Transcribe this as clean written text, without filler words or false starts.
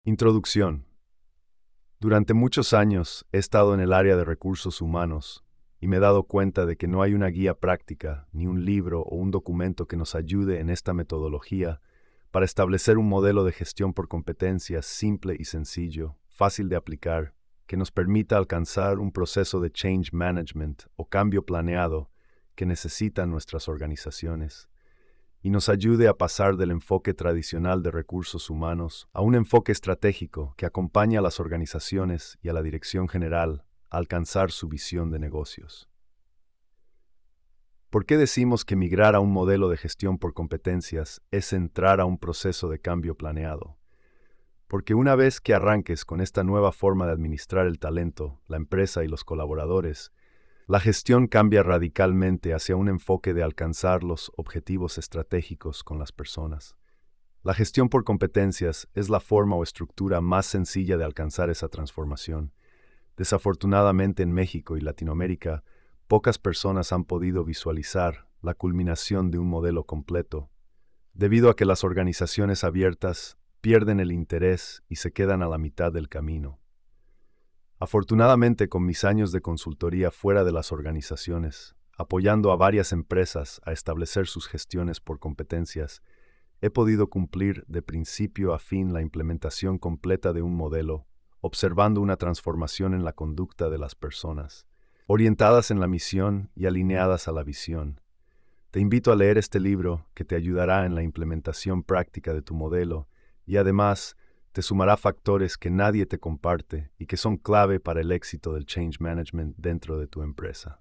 Introducción. Durante muchos años he estado en el área de recursos humanos y me he dado cuenta de que no hay una guía práctica, ni un libro o un documento que nos ayude en esta metodología para establecer un modelo de gestión por competencias simple y sencillo, fácil de aplicar, que nos permita alcanzar un proceso de change management o cambio planeado que necesitan nuestras organizaciones, y nos ayude a pasar del enfoque tradicional de recursos humanos a un enfoque estratégico que acompaña a las organizaciones y a la dirección general a alcanzar su visión de negocios. ¿Por qué decimos que migrar a un modelo de gestión por competencias es entrar a un proceso de cambio planeado? Porque una vez que arranques con esta nueva forma de administrar el talento, la empresa y los colaboradores, la gestión cambia radicalmente hacia un enfoque de alcanzar los objetivos estratégicos con las personas. La gestión por competencias es la forma o estructura más sencilla de alcanzar esa transformación. Desafortunadamente en México y Latinoamérica, pocas personas han podido visualizar la culminación de un modelo completo, debido a que las organizaciones abiertas pierden el interés y se quedan a la mitad del camino. Afortunadamente, con mis años de consultoría fuera de las organizaciones, apoyando a varias empresas a establecer sus gestiones por competencias, he podido cumplir de principio a fin la implementación completa de un modelo, observando una transformación en la conducta de las personas, orientadas en la misión y alineadas a la visión. Te invito a leer este libro que te ayudará en la implementación práctica de tu modelo y además te sumará factores que nadie te comparte y que son clave para el éxito del change management dentro de tu empresa.